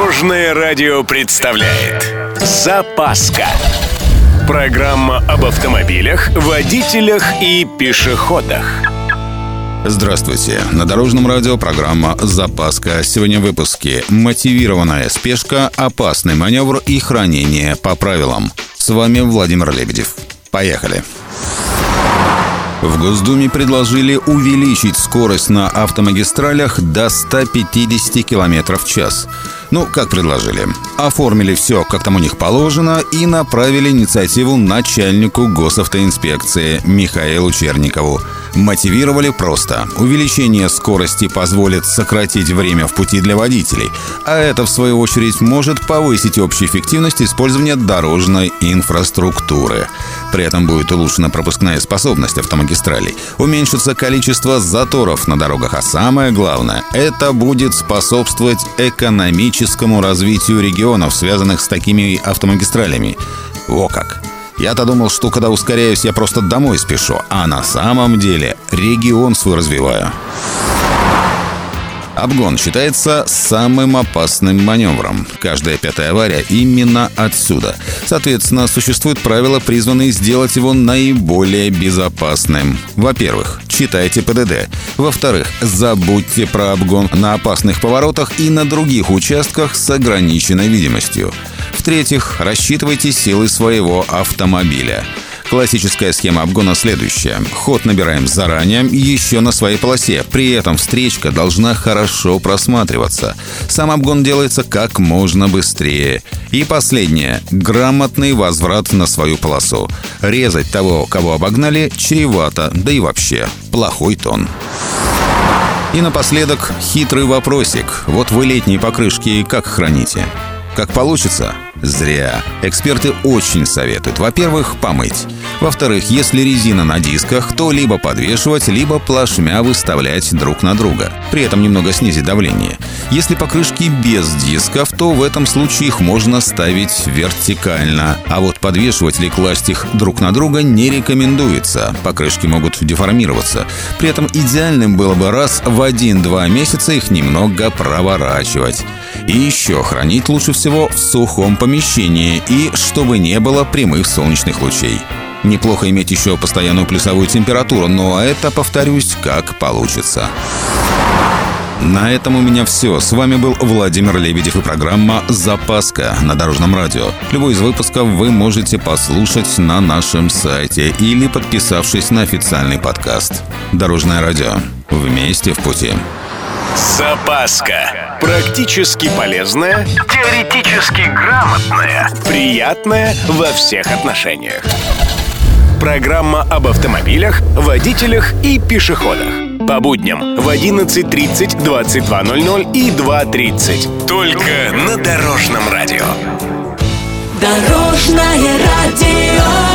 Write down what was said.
Дорожное радио представляет «Запаска». Программа об автомобилях, водителях и пешеходах. Здравствуйте. На Дорожном радио программа «Запаска». Сегодня в выпуске: мотивированная спешка, опасный маневр и хранение по правилам. С вами Владимир Лебедев. Поехали. В Госдуме предложили увеличить скорость на автомагистралях до 150 км в час. Как предложили? Оформили все, как там у них положено, и направили инициативу начальнику госавтоинспекции Михаилу Черникову. Мотивировали просто. Увеличение скорости позволит сократить время в пути для водителей, а это, в свою очередь, может повысить общую эффективность использования дорожной инфраструктуры. При этом будет улучшена пропускная способность автомагистралей, уменьшится количество заторов на дорогах, а самое главное, это будет способствовать экономическому развитию регионов, связанных с такими автомагистралями. Во как! Я-то думал, что когда ускоряюсь, я просто домой спешу, а на самом деле регион свой развиваю. Обгон считается самым опасным маневром. Каждая пятая авария именно отсюда. Соответственно, существуют правила, призванные сделать его наиболее безопасным. Во-первых, читайте ПДД. Во-вторых, забудьте про обгон на опасных поворотах и на других участках с ограниченной видимостью. В-третьих, рассчитывайте силы своего автомобиля. Классическая схема обгона следующая. Ход набираем заранее, еще на своей полосе. При этом встречка должна хорошо просматриваться. Сам обгон делается как можно быстрее. И последнее. Грамотный возврат на свою полосу. Резать того, кого обогнали, чревато, да и вообще плохой тон. И напоследок хитрый вопросик. Вот вы летние покрышки как храните? Как получится? Зря. Эксперты очень советуют. Во-первых, помыть. Во-вторых, если резина на дисках, то либо подвешивать, либо плашмя выставлять друг на друга. При этом немного снизить давление. Если покрышки без дисков, то в этом случае их можно ставить вертикально. А вот подвешивать или класть их друг на друга не рекомендуется. Покрышки могут деформироваться. При этом идеальным было бы раз в 1-2 месяца их немного проворачивать. И еще хранить лучше всего в сухом помещении и чтобы не было прямых солнечных лучей. Неплохо иметь еще постоянную плюсовую температуру, но это, повторюсь, как получится. На этом у меня все. С вами был Владимир Лебедев и программа «Запаска» на Дорожном радио. Любой из выпусков вы можете послушать на нашем сайте или подписавшись на официальный подкаст. Дорожное радио. Вместе в пути. Запаска. Практически полезная, теоретически грамотная, приятная во всех отношениях. Программа об автомобилях, водителях и пешеходах. По будням в 11:30, 22:00 и 2:30. Только на Дорожном радио. Дорожное радио.